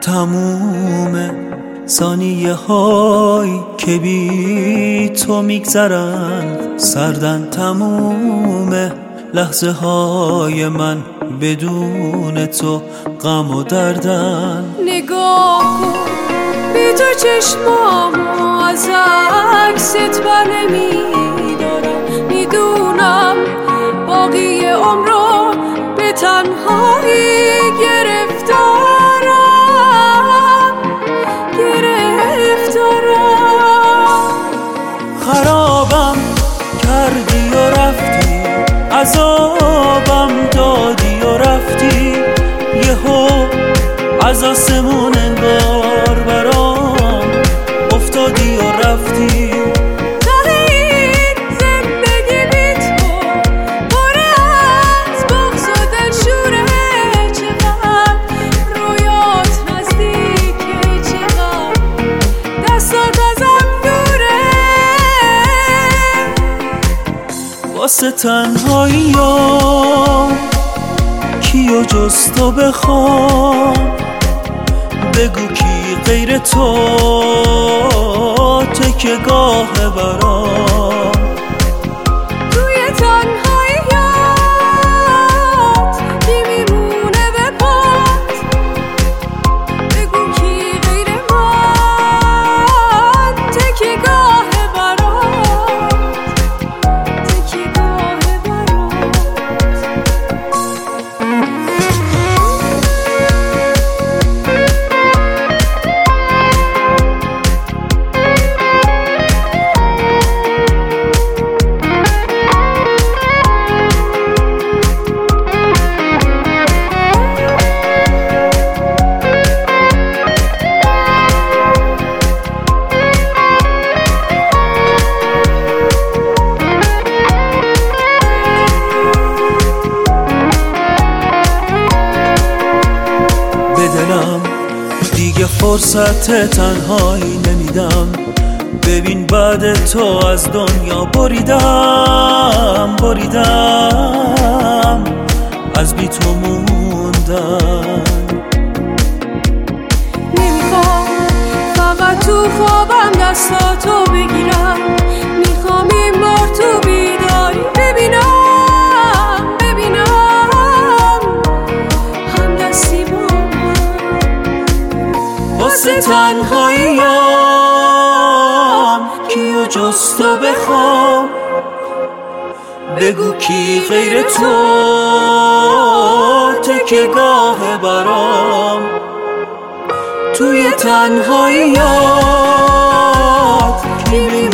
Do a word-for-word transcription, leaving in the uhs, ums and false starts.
تمومه ثانیه هایی که بی تو میگذرن، سردن تمومه لحظه های من بدون تو غم و دردن. نگاه کن بی تو چشمامو از عکست بر نمیدارم، میدونم باقی عمرو به تنهایی گرفتارم گرفتارم. خرابم کردی و رفتی، عذابم دادی و رفتی، یهو از آسمون انگار برام افتادی و رفتی. ته این زندگی بی تو پر از بغض و دلشوره، چقدر رویات نزدیکه، چقدر دستات ازم دوره. واسه تنهاییام کیو جز تو بخوام، بگو کی غیر تو تکیه گاه برام. توی تنهاییات کی میمونه به پات، بگو کی غیر من تکیه گاه برات تکیه گاه برات. دلم دیگه فرصت تنهایی نمیدم، ببین بعد تو از دنیا بریدم بریدم از بی تو موندم. نمیخوام فقط تو خوابم دستاتو بگیرم، میخوام این بار تو بیداری ببینم ببینم همدستی با من. واسه تنهاییام کیو جز تو بخوام، بگو کی غیر تو تکیه گاه برام. توی تنهاییات کی